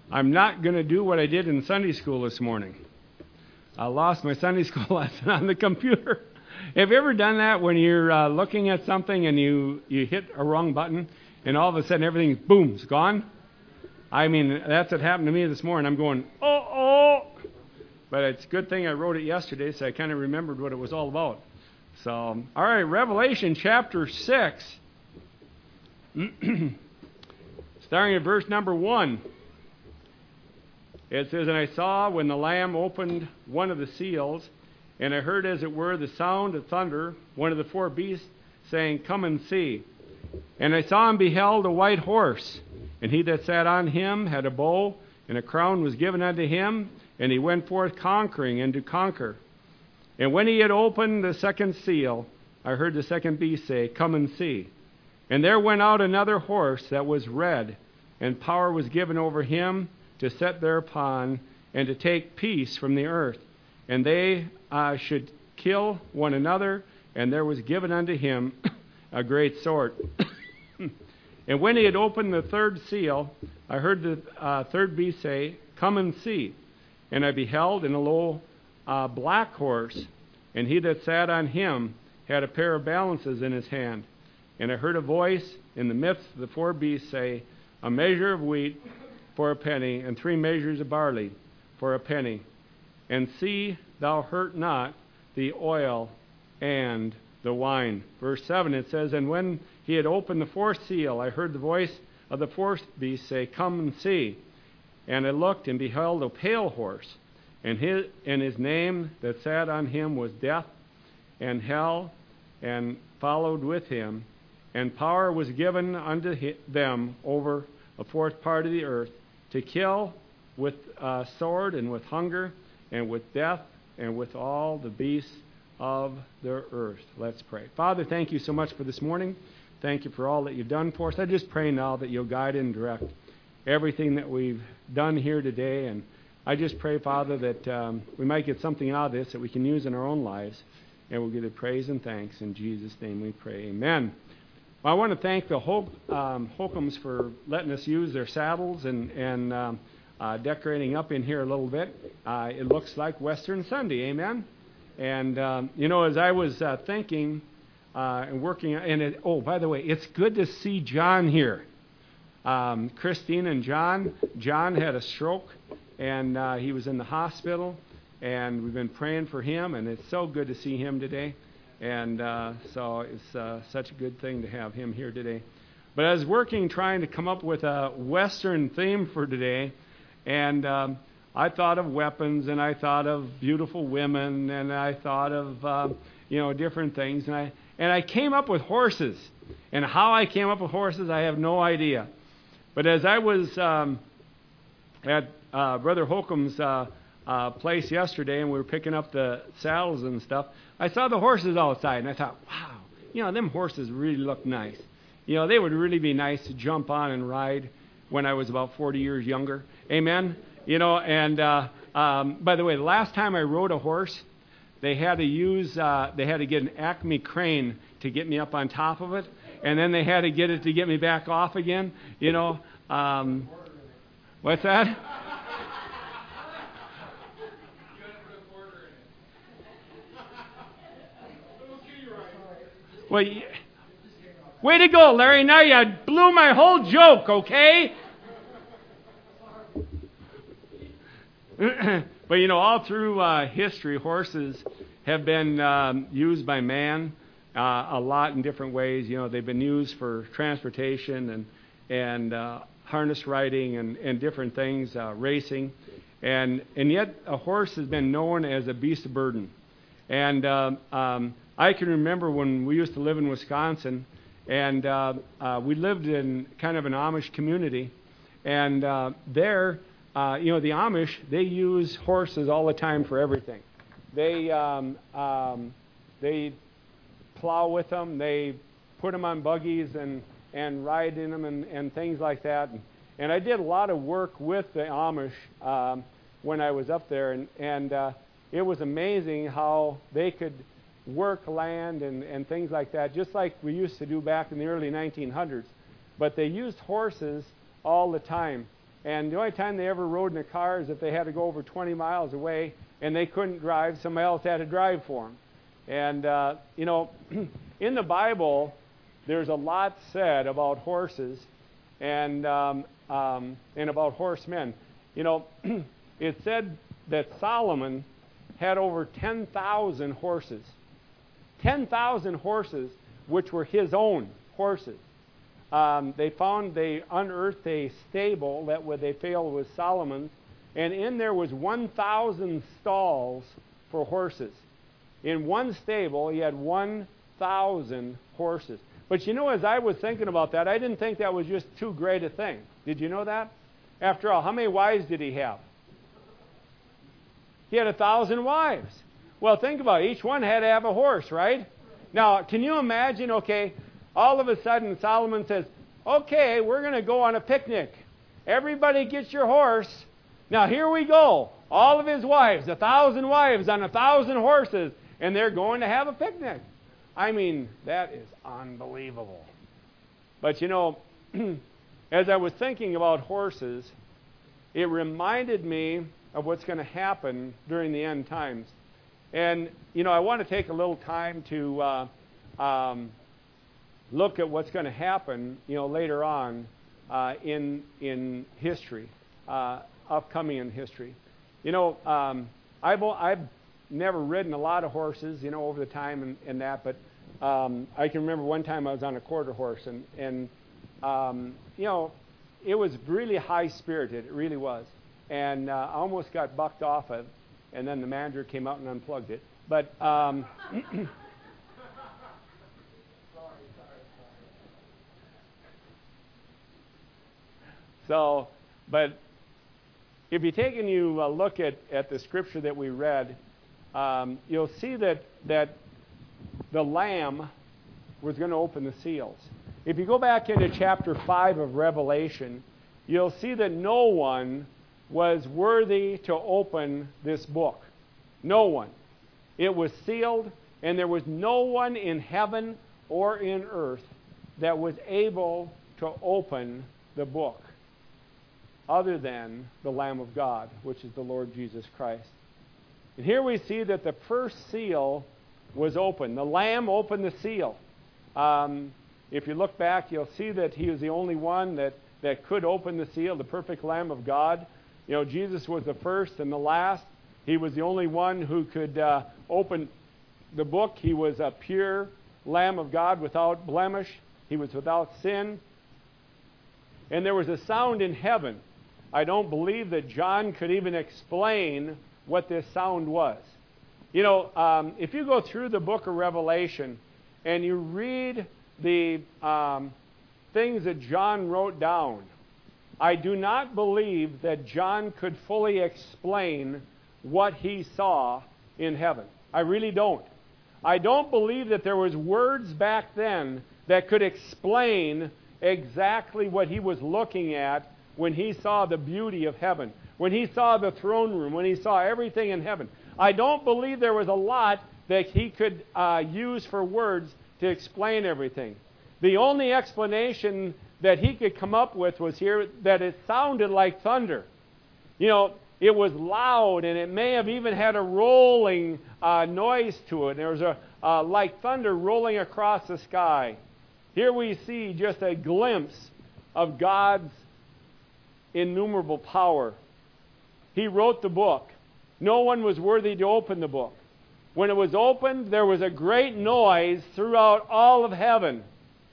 I'm not going to do what I did in Sunday school this morning. I lost my Sunday school lesson on the computer. Have you ever done that when you're looking at something and you hit a wrong button and all of a sudden everything, boom, is gone? I mean, that's what happened to me this morning. I'm going, oh. But it's a good thing I wrote it yesterday, so I kind of remembered what it was all about. So, all right, Revelation chapter 6. Starting at verse number 1. It says, "And I saw when the Lamb opened one of the seals, and I heard as it were the sound of thunder, one of the four beasts saying, Come and see. And I saw and beheld a white horse, and he that sat on him had a bow, and a crown was given unto him, and he went forth conquering and to conquer. And when he had opened the second seal, I heard the second beast say, Come and see. And there went out another horse that was red, and power was given over him to set thereupon, and to take peace from the earth. And they should kill one another, and there was given unto him a great sword. And when he had opened the third seal, I heard the third beast say, Come and see. And I beheld, and a lo, black horse, and he that sat on him had a pair of balances in his hand. And I heard a voice in the midst of the four beasts say, A measure of wheat for a penny, and 3 measures of barley for a penny. And see thou hurt not the oil and the wine." Verse 7, it says, "And when he had opened the fourth seal, I heard the voice of the fourth beast say, Come and see. And I looked and beheld a pale horse, and his name that sat on him was Death, and hell, and followed with him. And power was given unto them over a fourth part of the earth, to kill with sword, and with hunger, and with death, and with all the beasts of the earth." Let's pray. Father, thank you so much for this morning. Thank you for all that you've done for us. I just pray now that you'll guide and direct everything that we've done here today. And I just pray, Father, that we might get something out of this that we can use in our own lives. And we'll give you praise and thanks. In Jesus' name we pray. Amen. Well, I want to thank the Holcombs for letting us use their saddles and decorating up in here a little bit. It looks like Western Sunday. Amen. And, as I was thinking and working, by the way, it's good to see John here. Christine and John. John had a stroke, and he was in the hospital, and we've been praying for him, and it's so good to see him today. And so it's such a good thing to have him here today. But I was working, trying to come up with a Western theme for today, and I thought of weapons, and I thought of beautiful women, and I thought of different things, and I came up with horses. And how I came up with horses, I have no idea. But as I was at Brother Holcomb's place yesterday, and we were picking up the saddles and stuff, I saw the horses outside, and I thought, wow, them horses really look nice. They would really be nice to jump on and ride when I was about 40 years younger. Amen. And by the way, the last time I rode a horse, they had to get an Acme crane to get me up on top of it, and then they had to get it to get me back off again. What's that? Well, way to go, Larry. Now you blew my whole joke, okay? But, all through history, horses have been used by man a lot in different ways. They've been used for transportation and harness riding and different things, racing. And yet a horse has been known as a beast of burden. And I can remember when we used to live in Wisconsin, and we lived in kind of an Amish community. And there, the Amish, they use horses all the time for everything. They plow with them. They put them on buggies and ride in them and things like that. And I did a lot of work with the Amish when I was up there. And it was amazing how they could work land and things like that, just like we used to do back in the early 1900s. But they used horses all the time. And the only time they ever rode in a car is if they had to go over 20 miles away and they couldn't drive. Somebody else had to drive for them. And, in the Bible, there's a lot said about horses and about horsemen. It said that Solomon had over 10,000 horses. 10,000 horses, which were his own horses. They unearthed a stable that they feel was Solomon's, and in there was 1,000 stalls for horses. In one stable, he had 1,000 horses. But as I was thinking about that, I didn't think that was just too great a thing. Did you know that? After all, how many wives did he have? He had 1,000 wives. Well, think about it. Each one had to have a horse, right? Now, can you imagine, all of a sudden Solomon says, okay, we're going to go on a picnic. Everybody get your horse. Now, here we go. All of his wives, 1,000 wives on 1,000 horses, and they're going to have a picnic. I mean, that is unbelievable. But, as I was thinking about horses, it reminded me of what's going to happen during the end times. And, I want to take a little time to look at what's going to happen, later on in history, upcoming in history. I've never ridden a lot of horses, over the time and that, but I can remember one time I was on a quarter horse, and it was really high-spirited. It really was. And I almost got bucked off of, and then the manager came out and unplugged it. But but if you take and you look at the scripture that we read, you'll see that the Lamb was going to open the seals. If you go back into chapter 5 of Revelation, you'll see that no one was worthy to open this book. No one. It was sealed, and there was no one in heaven or in earth that was able to open the book other than the Lamb of God, which is the Lord Jesus Christ. And here we see that the first seal was open. The Lamb opened the seal. If you look back, you'll see that he was the only one that could open the seal, the perfect Lamb of God. Jesus was the first and the last. He was the only one who could open the book. He was a pure Lamb of God without blemish. He was without sin. And there was a sound in heaven. I don't believe that John could even explain what this sound was. If you go through the book of Revelation and you read the things that John wrote down, I do not believe that John could fully explain what he saw in heaven. I really don't. I don't believe that there was words back then that could explain exactly what he was looking at when he saw the beauty of heaven, when he saw the throne room, when he saw everything in heaven. I don't believe there was a lot that he could use for words to explain everything. The only explanation that he could come up with was here that it sounded like thunder. It was loud, and it may have even had a rolling noise to it. There was a like thunder rolling across the sky. Here we see just a glimpse of God's innumerable power. He wrote the book. No one was worthy to open the book. When it was opened, there was a great noise throughout all of heaven.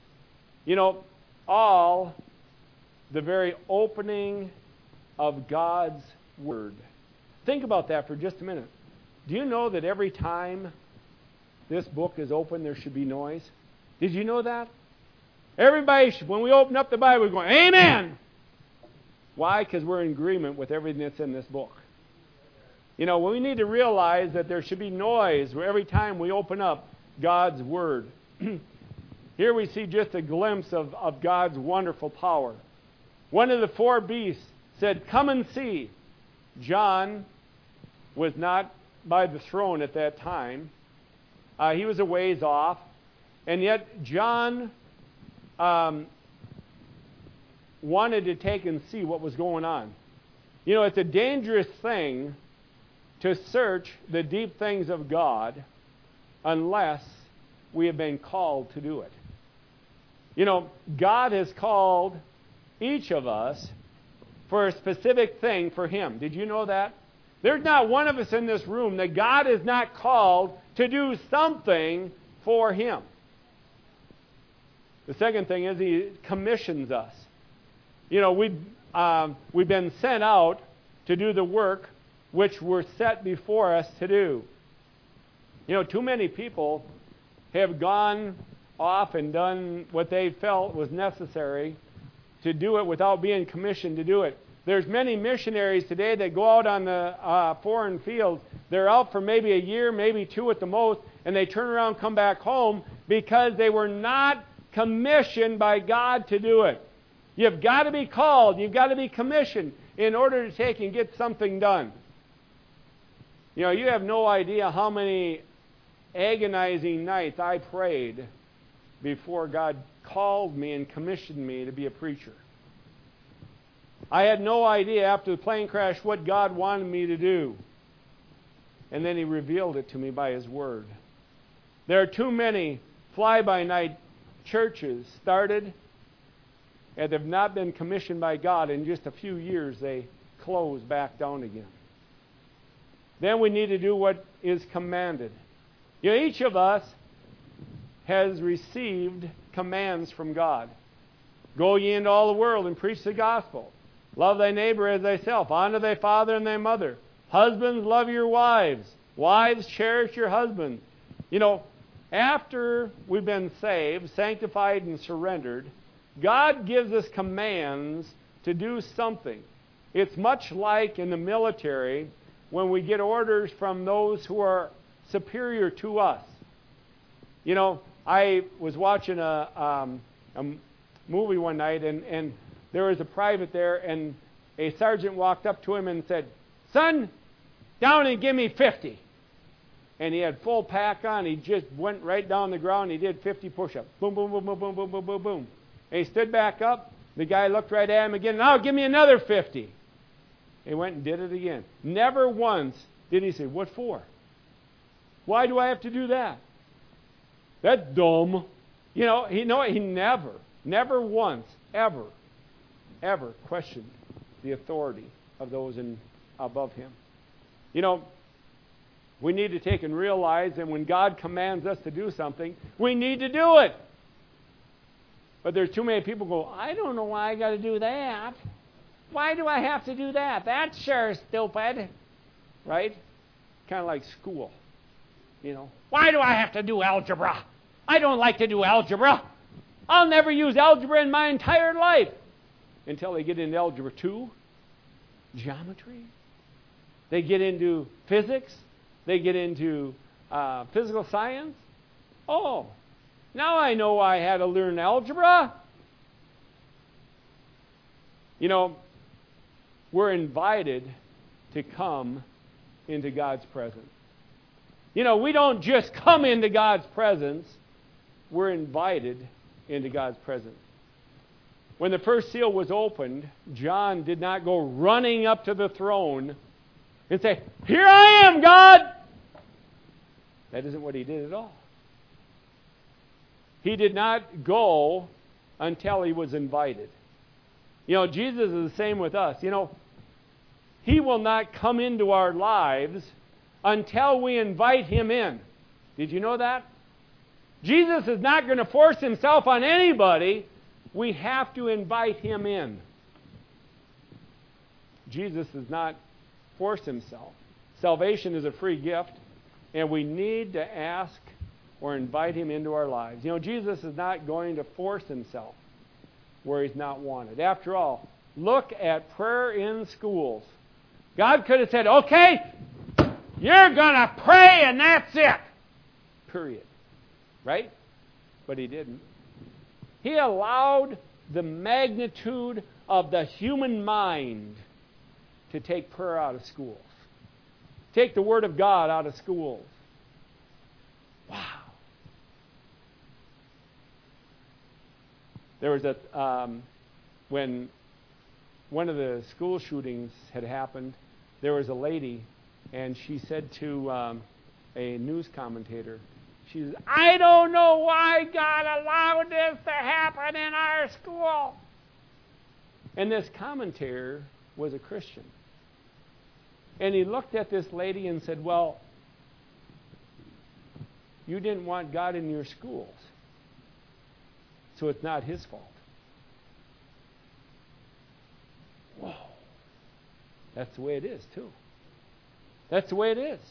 The very opening of God's Word. Think about that for just a minute. Do you know that every time this book is open, there should be noise? Did you know that? Everybody, when we open up the Bible, we're going, Amen! Why? Because we're in agreement with everything that's in this book. We need to realize that there should be noise every time we open up God's Word. Here we see just a glimpse of God's wonderful power. One of the four beasts said, "Come and see." John was not by the throne at that time. He was a ways off. And yet John wanted to take and see what was going on. You know, it's a dangerous thing to search the deep things of God unless we have been called to do it. You know, God has called each of us for a specific thing for Him. Did you know that? There's not one of us in this room that God has not called to do something for Him. The second thing is He commissions us. You know, we've been sent out to do the work which were set before us to do. You know, too many people have gone off and done what they felt was necessary to do it without being commissioned to do it. There's many missionaries today that go out on the foreign fields. They're out for maybe a year, maybe two at the most, and they turn around and come back home because they were not commissioned by God to do it. You've got to be called. You've got to be commissioned in order to take and get something done. You know, you have no idea how many agonizing nights I prayed before God called me and commissioned me to be a preacher. I had no idea after the plane crash what God wanted me to do. And then He revealed it to me by His Word. There are too many fly-by-night churches started and have not been commissioned by God. In just a few years, they close back down again. Then we need to do what is commanded. You know, each of us has received commands from God. Go ye into all the world and preach the gospel. Love thy neighbor as thyself. Honor thy father and thy mother. Husbands, love your wives. Wives, cherish your husbands. You know, after we've been saved, sanctified, and surrendered, God gives us commands to do something. It's much like in the military when we get orders from those who are superior to us. You know, I was watching a movie one night, and there was a private there, and a sergeant walked up to him and said, "Son, down and give me 50. And he had full pack on. He just went right down the ground. He did 50 push-ups. Boom, boom, boom, boom, boom, boom, boom, boom, boom. And he stood back up. The guy looked right at him again. "Now give me another 50. He went and did it again. Never once did he say, "What for? Why do I have to do that? That's dumb." You know, he never once, ever questioned the authority of those above him. You know, we need to take and realize that when God commands us to do something, we need to do it. But there's too many people go, "I don't know why I got to do that. Why do I have to do that? That's sure stupid." Right? Kind of like school. You know, "Why do I have to do algebra? I don't like to do algebra. I'll never use algebra in my entire life." Until they get into algebra 2, geometry. They get into physics. They get into physical science. "Oh, now I know I had to learn algebra." You know, we're invited to come into God's presence. You know, we don't just come into God's presence. We're invited into God's presence. When the first seal was opened, John did not go running up to the throne and say, "Here I am, God." That isn't what he did at all. He did not go until he was invited. You know, Jesus is the same with us. You know, He will not come into our lives until we invite Him in. Did you know that? Jesus is not going to force Himself on anybody. We have to invite Him in. Jesus does not force Himself. Salvation is a free gift, and we need to ask or invite Him into our lives. You know, Jesus is not going to force Himself where He's not wanted. After all, look at prayer in schools. God could have said, "Okay, you're going to pray and that's it." Period. Right? But He didn't. He allowed the magnitude of the human mind to take prayer out of schools. Take the Word of God out of schools. Wow. There was when one of the school shootings had happened, there was a lady, and she said to a news commentator, she says, "I don't know why God allowed this to happen in our school." And this commentator was a Christian. And he looked at this lady and said, "Well, you didn't want God in your schools, so it's not His fault." Whoa. That's the way it is, too. That's the way it is.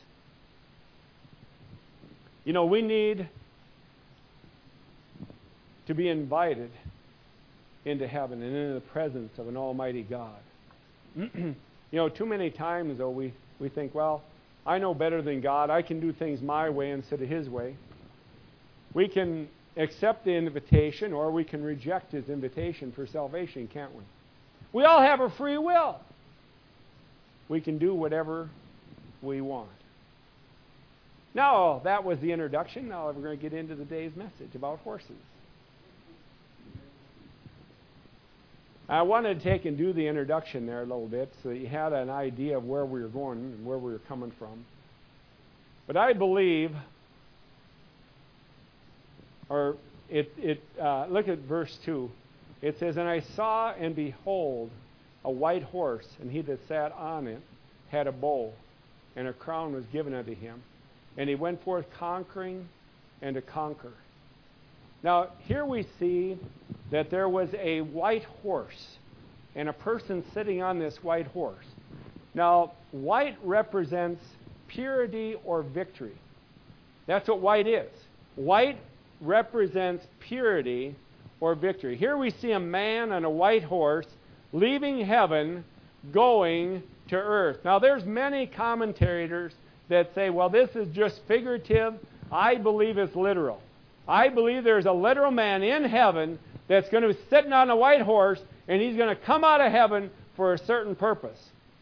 You know, we need to be invited into heaven and into the presence of an almighty God. You know, too many times, though, we think, well, I know better than God. I can do things my way instead of His way. We can accept the invitation or we can reject His invitation for salvation, can't we? We all have a free will. We can do whatever we want. Now, that was the introduction. Now we're going to get into the day's message about horses. I wanted to take and do the introduction there a little bit so that you had an idea of where we were going and where we were coming from. But I believe, look at verse 2. It says, "And I saw and behold a white horse, and he that sat on it had a bow, and a crown was given unto him. And he went forth conquering and to conquer." Now, here we see that there was a white horse and a person sitting on this white horse. Now, white represents purity or victory. That's what white is. White represents purity or victory. Here we see a man on a white horse leaving heaven, going to earth. Now, there's many commentators that say, well, this is just figurative. I believe it's literal. I believe there's a literal man in heaven that's going to be sitting on a white horse, and he's going to come out of heaven for a certain purpose.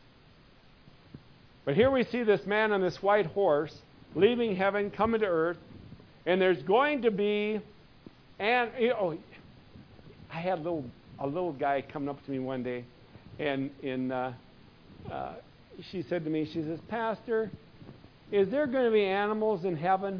But here we see this man on this white horse leaving heaven, coming to earth, and there's going to be, I had a little guy coming up to me one day, and she said to me, she says, "Pastor, is there going to be animals in heaven?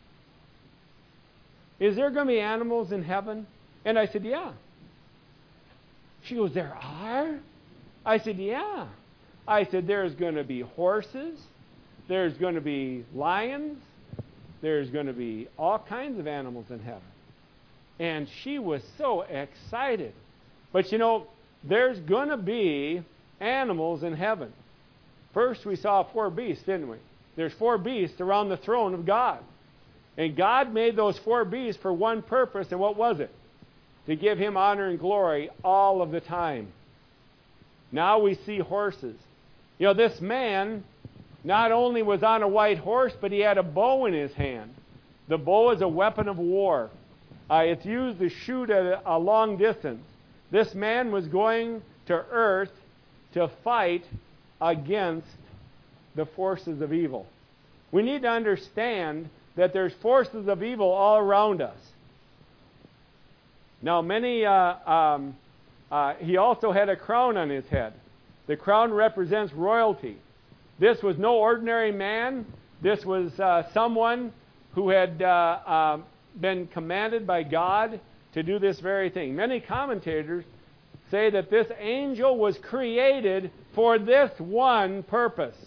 Is there going to be animals in heaven?" And I said, "Yeah." She goes, "There are?" I said, "Yeah." I said, "There's going to be horses. There's going to be lions. There's going to be all kinds of animals in heaven." And she was so excited. But you know, there's going to be animals in heaven. First, we saw 4 beasts, didn't we? There's 4 beasts around the throne of God. And God made those 4 beasts for one purpose, and what was it? To give Him honor and glory all of the time. Now we see horses. You know, this man not only was on a white horse, but he had a bow in his hand. The bow is a weapon of war. It's used to shoot at a long distance. This man was going to earth to fight against the forces of evil. We need to understand that there's forces of evil all around us. Now, he also had a crown on his head. The crown represents royalty. This was no ordinary man. This was someone who had been commanded by God to do this very thing. Many commentators say that this angel was created for this one purpose.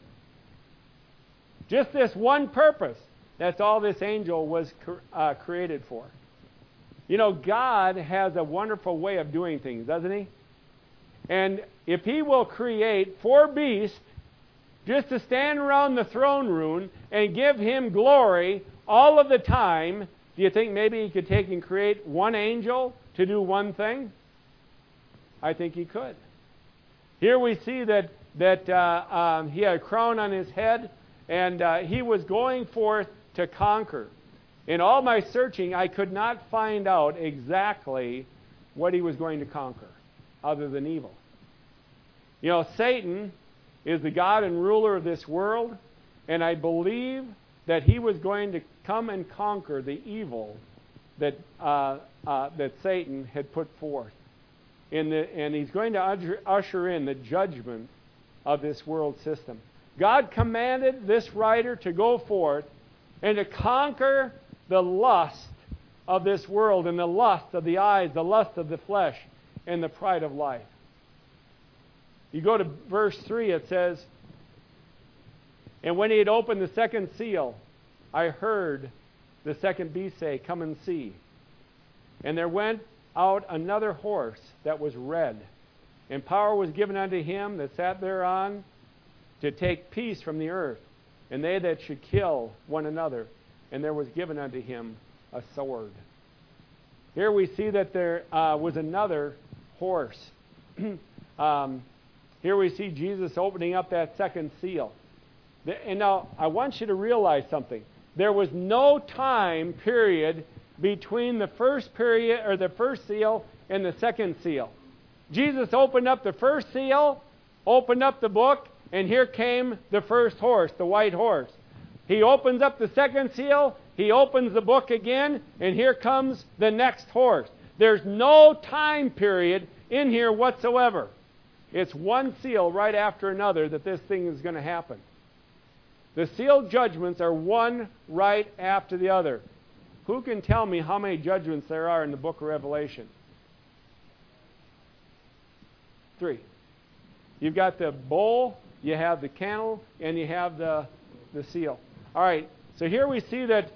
Just this one purpose. That's all this angel was created for. You know, God has a wonderful way of doing things, doesn't He? And if He will create 4 beasts just to stand around the throne room and give Him glory all of the time, do you think maybe He could take and create one angel to do one thing? I think He could. Here we see that he had a crown on his head, and he was going forth to conquer. In all my searching, I could not find out exactly what he was going to conquer, other than evil. You know, Satan is the god and ruler of this world, and I believe that he was going to come and conquer the evil that Satan had put forth. and He's going to usher in the judgment of this world system. God commanded this writer to go forth and to conquer the lust of this world and the lust of the eyes, the lust of the flesh, and the pride of life. You go to verse 3, it says, "And when he had opened the second seal, I heard the second beast say, 'Come and see.' And there went out another horse that was red, and power was given unto him that sat thereon to take peace from the earth, and they that should kill one another. And there was given unto him a sword." Here we see that there was another horse. Here we see Jesus opening up that second seal. And now, I want you to realize something. There was no time period between the first period, or the first seal, and the second seal. Jesus opened up the first seal, opened up the book, and here came the first horse, the white horse. He opens up the second seal, he opens the book again, and here comes the next horse. There's no time period in here whatsoever. It's one seal right after another that this thing is going to happen. The sealed judgments are one right after the other. Who can tell me how many judgments there are in the book of Revelation? 3. You've got the bowl, you have the candle, and you have the seal. All right, so here we see that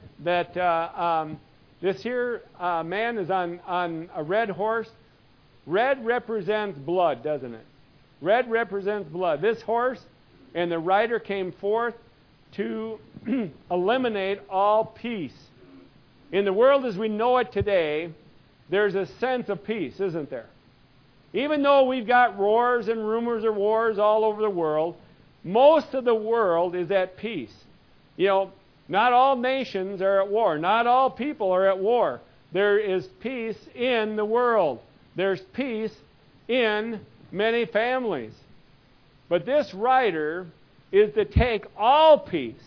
this here man is on a red horse. Red represents blood, doesn't it? Red represents blood. This horse and the rider came forth to eliminate all peace. In the world as we know it today, there's a sense of peace, isn't there? Even though we've got wars and rumors of wars all over the world, most of the world is at peace. You know, not all nations are at war. Not all people are at war. There is peace in the world. There's peace in many families. But this writer is to take all peace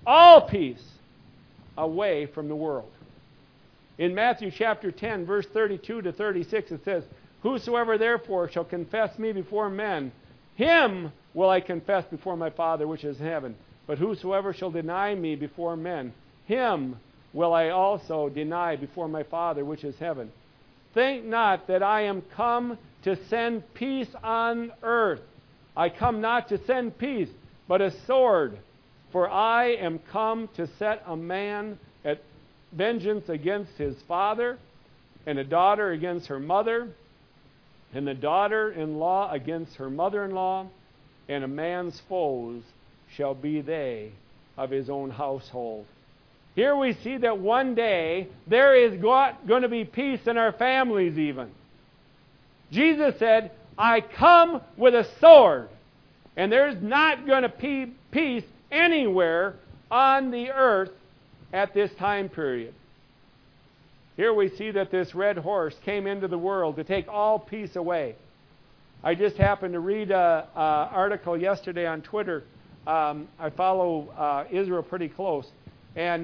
away from the world. In Matthew chapter 10, verse 32 to 36, it says, "Whosoever therefore shall confess me before men, him will I confess before my Father which is in heaven. But whosoever shall deny me before men, him will I also deny before my Father which is in heaven. Think not that I am come to send peace on earth. I come not to send peace, but a sword. For I am come to set a man at vengeance against his father, and a daughter against her mother, and the daughter-in-law against her mother-in-law, and a man's foes shall be they of his own household." Here we see that one day there is going to be peace in our families even. Jesus said, "I come with a sword." And there's not going to be peace anywhere on the earth at this time period. Here we see that this red horse came into the world to take all peace away. I just happened to read an article yesterday on Twitter. I follow Israel pretty close. And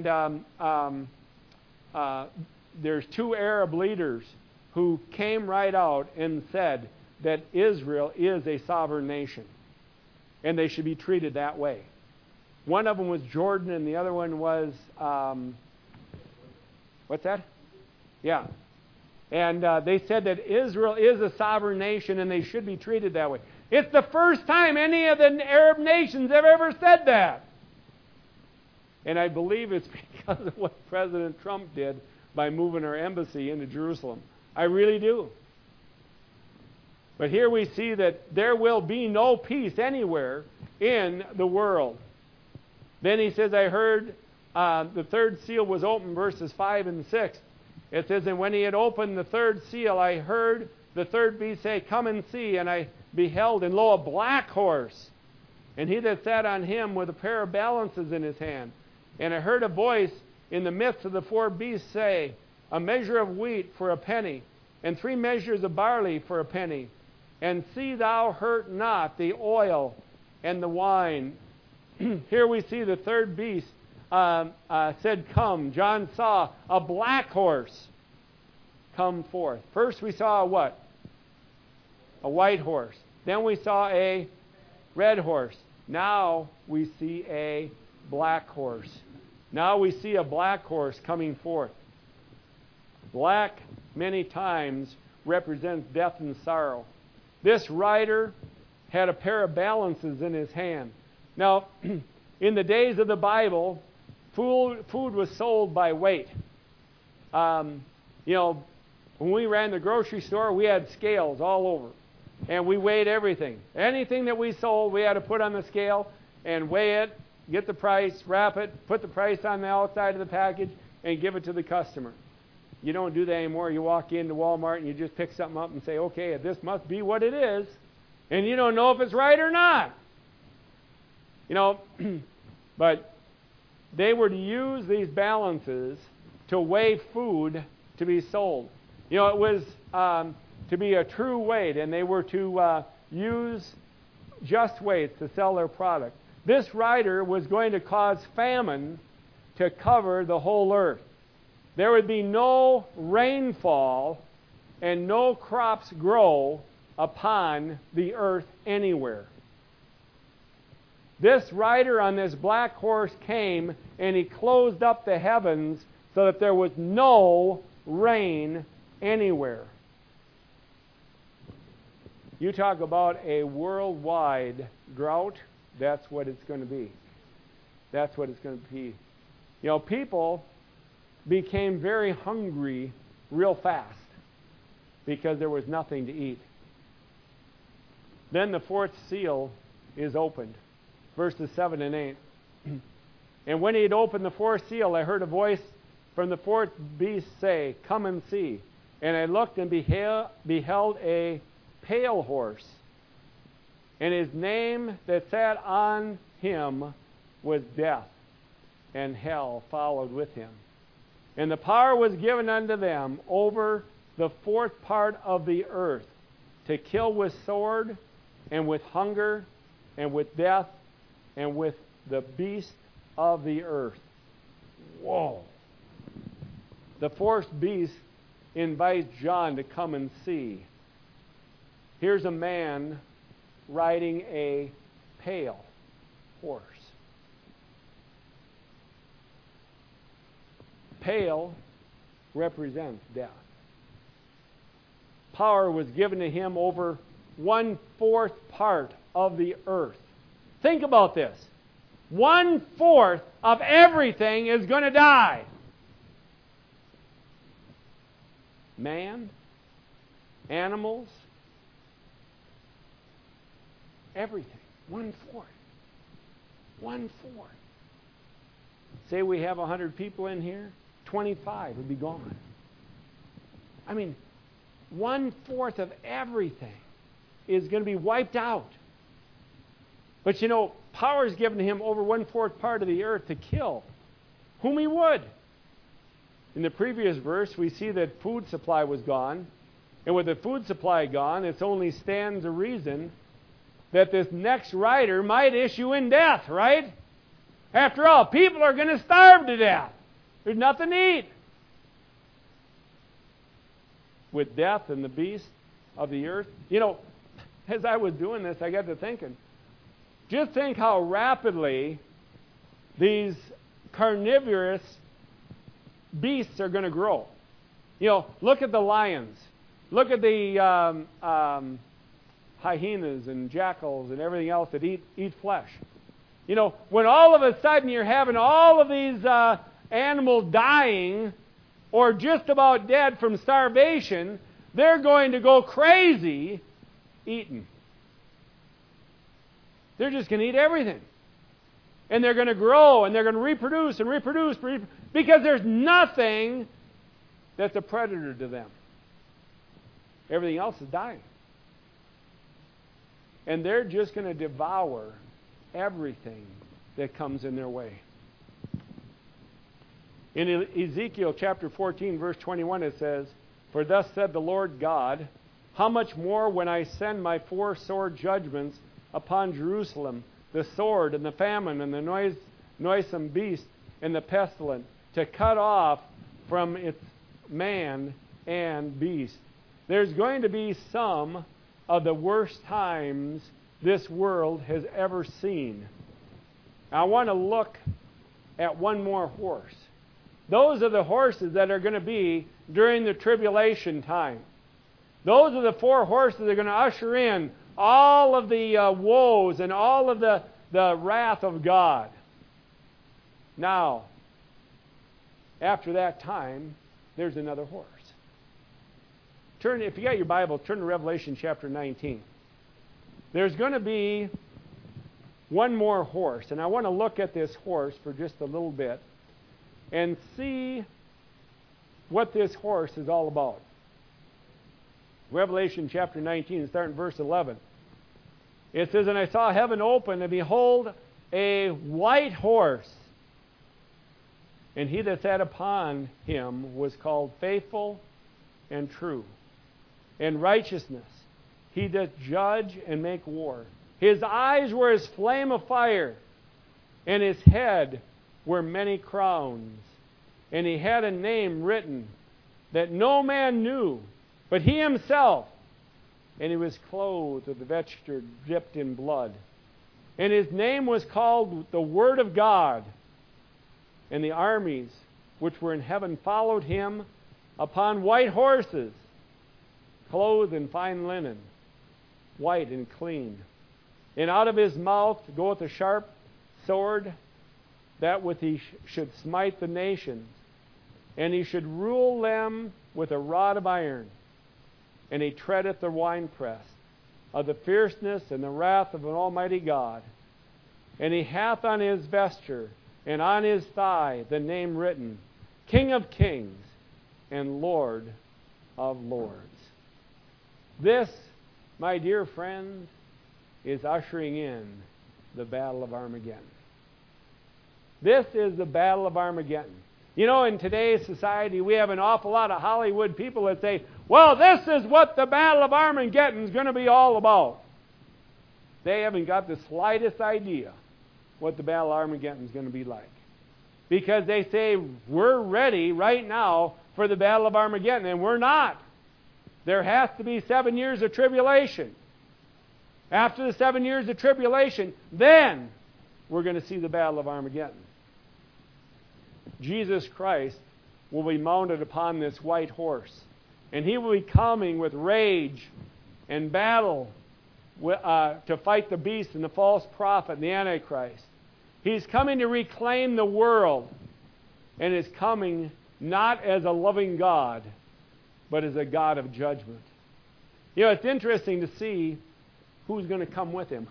there's 2 Arab leaders who came right out and said that Israel is a sovereign nation. And they should be treated that way. One of them was Jordan, and the other one was, what's that? Yeah. And they said that Israel is a sovereign nation, and they should be treated that way. It's the first time any of the Arab nations have ever said that. And I believe it's because of what President Trump did by moving our embassy into Jerusalem. I really do. But here we see that there will be no peace anywhere in the world. Then he says, I heard the third seal was opened, verses 5 and 6. It says, "And when he had opened the third seal, I heard the third beast say, 'Come and see.' And I beheld, and lo, a black horse. And he that sat on him with a pair of balances in his hand. And I heard a voice in the midst of the 4 beasts say, 'A measure of wheat for a penny, and 3 measures of barley for a penny. And see thou hurt not the oil and the wine.'" Here we see the third beast said, "Come." John saw a black horse come forth. First we saw what? a white horse. Then we saw a red horse. Now we see a black horse. Now we see a black horse coming forth. Black many times represents death and sorrow. This rider had a pair of balances in his hand. Now, in the days of the Bible, food was sold by weight. When we ran the grocery store, we had scales all over. And we weighed everything. Anything that we sold, we had to put on the scale and weigh it, get the price, wrap it, put the price on the outside of the package, and give it to the customer. You don't do that anymore. You walk into Walmart and you just pick something up and say, okay, this must be what it is. And you don't know if it's right or not. But they were to use these balances to weigh food to be sold. It was to be a true weight, and they were to use just weights to sell their product. This rider was going to cause famine to cover the whole earth. There would be no rainfall and no crops grow upon the earth anywhere. This rider on this black horse came and he closed up the heavens so that there was no rain anywhere. You talk about a worldwide drought, that's what it's going to be. That's what it's going to be. People became very hungry real fast because there was nothing to eat. Then the fourth seal is opened. Verses 7 and 8. And when he had opened the fourth seal, I heard a voice from the fourth beast say, "Come and see." And I looked and beheld a pale horse, and his name that sat on him was Death, and hell followed with him. And the power was given unto them over the fourth part of the earth, to kill with sword, and with hunger, and with death, and with the beast of the earth. Whoa! The fourth beast invites John to come and see. Here's a man riding a pale horse. Pale represents death. Power was given to him over 1/4 part of the earth. Think about this. 1/4 of everything is going to die. Man, animals, everything. 1/4. 1/4. Say we have 100 people in here, 25 would be gone. 1/4 of everything is going to be wiped out. But power is given to him over 1/4 part of the earth to kill whom he would. In the previous verse, we see that food supply was gone. And with the food supply gone, it only stands to reason that this next rider might issue in death, right? After all, people are going to starve to death. There's nothing to eat. With death and the beast of the earth. As I was doing this, I got to thinking, just think how rapidly these carnivorous beasts are going to grow. Look at the lions. Look at the hyenas and jackals and everything else that eat flesh. When all of a sudden you're having all of these animals dying or just about dead from starvation, they're going to go crazy eating. They're just going to eat everything. And they're going to grow and they're going to reproduce and reproduce because there's nothing that's a predator to them. Everything else is dying. And they're just going to devour everything that comes in their way. In Ezekiel chapter 14, verse 21, it says, "For thus said the Lord God, how much more when I send my 4 sword judgments upon Jerusalem, the sword and the famine and the noisome beast and the pestilence, to cut off from its man and beast." There's going to be some of the worst times this world has ever seen. I want to look at one more horse. Those are the horses that are going to be during the tribulation time. Those are the 4 horses that are going to usher in all of the woes and all of the wrath of God. Now, after that time, there's another horse. If you got your Bible, turn to Revelation chapter 19. There's going to be one more horse, and I want to look at this horse for just a little bit and see what this horse is all about. Revelation chapter 19, starting in verse 11. It says, "And I saw heaven open, and behold, a white horse. And he that sat upon him was called Faithful and True. In righteousness he doth judge and make war. His eyes were as flame of fire, and his head were many crowns. And he had a name written that no man knew, but he himself. And he was clothed with a vesture dipped in blood. And his name was called the Word of God. And the armies which were in heaven followed him upon white horses, clothed in fine linen, white and clean. And out of his mouth goeth a sharp sword, that with he should smite the nations. And he should rule them with a rod of iron. And he treadeth the winepress of the fierceness and the wrath of an almighty God. And he hath on his vesture and on his thigh the name written, King of Kings and Lord of Lords." This, my dear friends, is ushering in the Battle of Armageddon. This is the Battle of Armageddon. You know, in today's society, we have an awful lot of Hollywood people that say, well, this is what the Battle of Armageddon is going to be all about. They haven't got the slightest idea what the Battle of Armageddon is going to be like. Because they say, we're ready right now for the Battle of Armageddon, and we're not. There has to be 7 years of tribulation. After the 7 years of tribulation, then we're going to see the Battle of Armageddon. Jesus Christ will be mounted upon this white horse, and he will be coming with rage and battle to fight the beast and the false prophet and the Antichrist. He's coming to reclaim the world, and is coming not as a loving God, but as a God of judgment. You know, it's interesting to see who's going to come with him.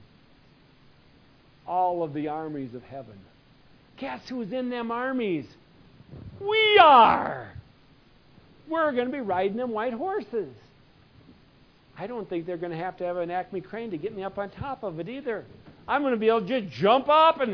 All of the armies of heaven. Guess who's in them armies? We are! We're going to be riding them white horses. I don't think they're going to have an Acme crane to get me up on top of it either. I'm going to be able to just jump up and...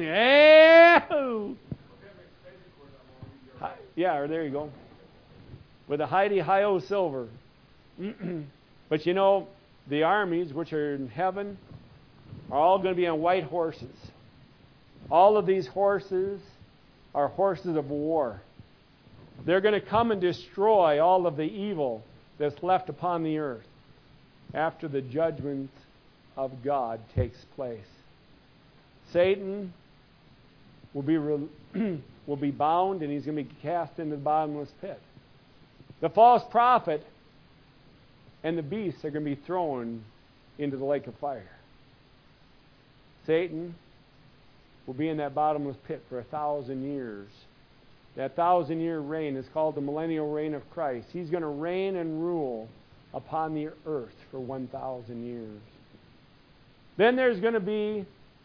Yeah, there you go. With a Heidi-Hi-O silver. But you know, the armies which are in heaven are all going to be on white horses. All of these horses are horses of war. They're going to come and destroy all of the evil that's left upon the earth after the judgment of God takes place. Satan will be bound, and he's going to be cast into the bottomless pit. The false prophet and the beast are going to be thrown into the lake of fire. Satan will be in that bottomless pit for 1,000 years. That 1,000-year reign is called the millennial reign of Christ. He's going to reign and rule upon the earth for 1,000 years. Then there's going to be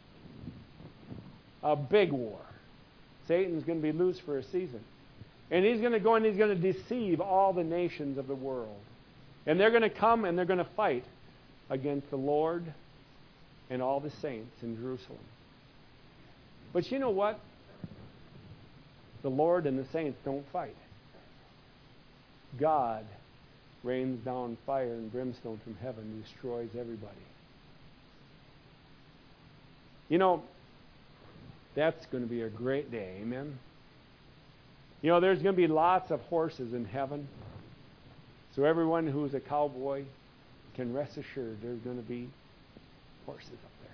a big war. Satan's going to be loose for a season. And he's going to go and he's going to deceive all the nations of the world. And they're going to come and they're going to fight against the Lord and all the saints in Jerusalem. But you know what? The Lord and the saints don't fight. God rains down fire and brimstone from heaven and destroys everybody. You know, that's going to be a great day. Amen? You know, there's going to be lots of horses in heaven. So everyone who's a cowboy, can rest assured there's going to be horses up there.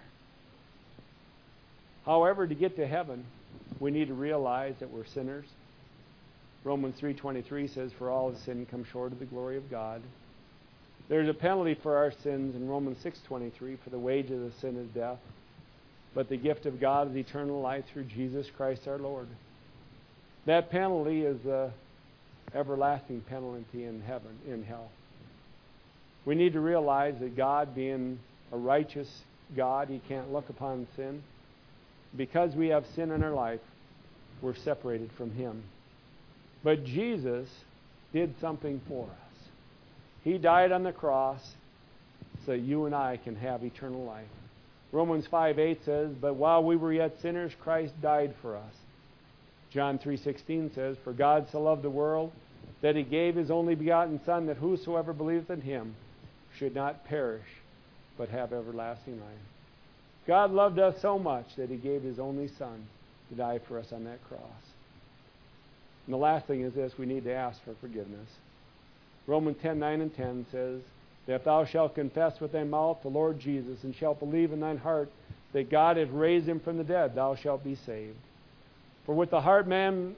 However, to get to heaven, we need to realize that we're sinners. Romans 3:23 says, "For all have sinned and come short of the glory of God." There's a penalty for our sins in Romans 6:23, "For the wages of sin is death, but the gift of God is eternal life through Jesus Christ our Lord." That penalty is the everlasting penalty in heaven, in hell. We need to realize that God, being a righteous God, He can't look upon sin. Because we have sin in our life, we're separated from Him. But Jesus did something for us. He died on the cross so you and I can have eternal life. Romans 5:8 says, "But while we were yet sinners, Christ died for us." John 3:16 says, "For God so loved the world that He gave His only begotten Son, that whosoever believeth in Him should not perish, but have everlasting life." God loved us so much that He gave His only Son to die for us on that cross. And the last thing is this: we need to ask for forgiveness. Romans 10:9 and 10 says, "That if thou shalt confess with thy mouth the Lord Jesus, and shalt believe in thine heart that God hath raised Him from the dead, thou shalt be saved. For with the heart man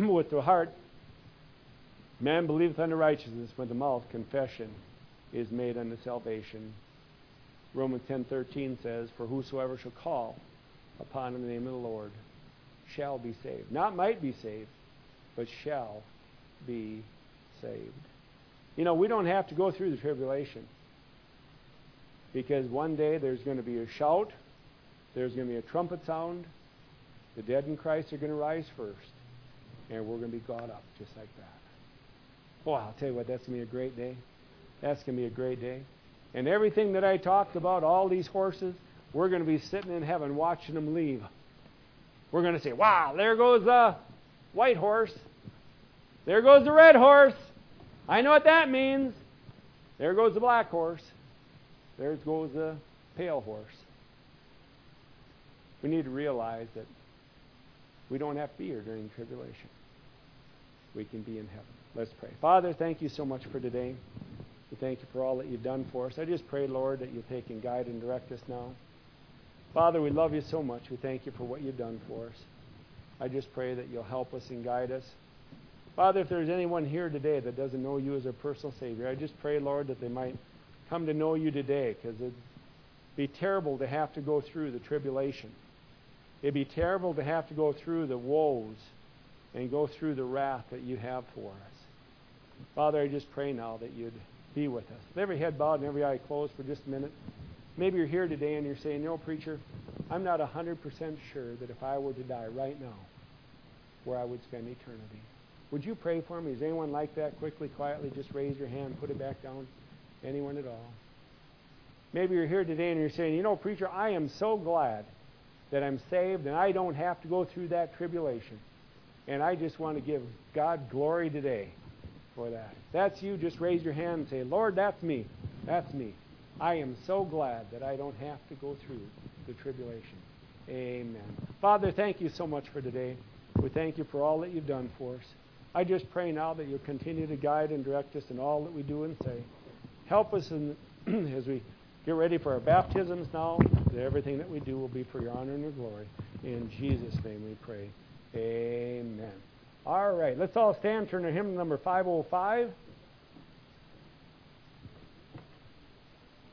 believeth unto righteousness, with the mouth confession is made unto salvation." Romans 10:13 says, "For whosoever shall call upon the name of the Lord shall be saved." Not might be saved, but shall be saved. You know, we don't have to go through the tribulation, because one day there's going to be a shout, there's going to be a trumpet sound, the dead in Christ are going to rise first, and we're going to be caught up just like that. Boy, I'll tell you what, that's going to be a great day. That's going to be a great day. And everything that I talked about, all these horses, we're going to be sitting in heaven watching them leave. We're going to say, "Wow, there goes the white horse. There goes the red horse. I know what that means. There goes the black horse. There goes the pale horse." We need to realize that we don't have to be here during the tribulation. We can be in heaven. Let's pray. Father, thank you so much for today. We thank you for all that you've done for us. I just pray, Lord, that you'll take and guide and direct us now. Father, we love you so much. We thank you for what you've done for us. I just pray that you'll help us and guide us. Father, if there's anyone here today that doesn't know you as their personal Savior, I just pray, Lord, that they might come to know you today, because it'd be terrible to have to go through the tribulation. It'd be terrible to have to go through the woes and go through the wrath that you have for us. Father, I just pray now that you'd be with us. With every head bowed and every eye closed for just a minute. Maybe you're here today and you're saying, "No, preacher, I'm not 100% sure that if I were to die right now, where I would spend eternity." Would you pray for me? Is anyone like that? Quickly, quietly, just raise your hand, put it back down. Anyone at all? Maybe you're here today and you're saying, "You know, preacher, I am so glad that I'm saved and I don't have to go through that tribulation. And I just want to give God glory today for that." If that's you, just raise your hand and say, "Lord, that's me. That's me. I am so glad that I don't have to go through the tribulation." Amen. Father, thank you so much for today. We thank you for all that you've done for us. I just pray now that you'll continue to guide and direct us in all that we do and say. Help us as we get ready for our baptisms now, that everything that we do will be for your honor and your glory. In Jesus' name we pray. Amen. All right, let's all stand, turn to hymn number 505.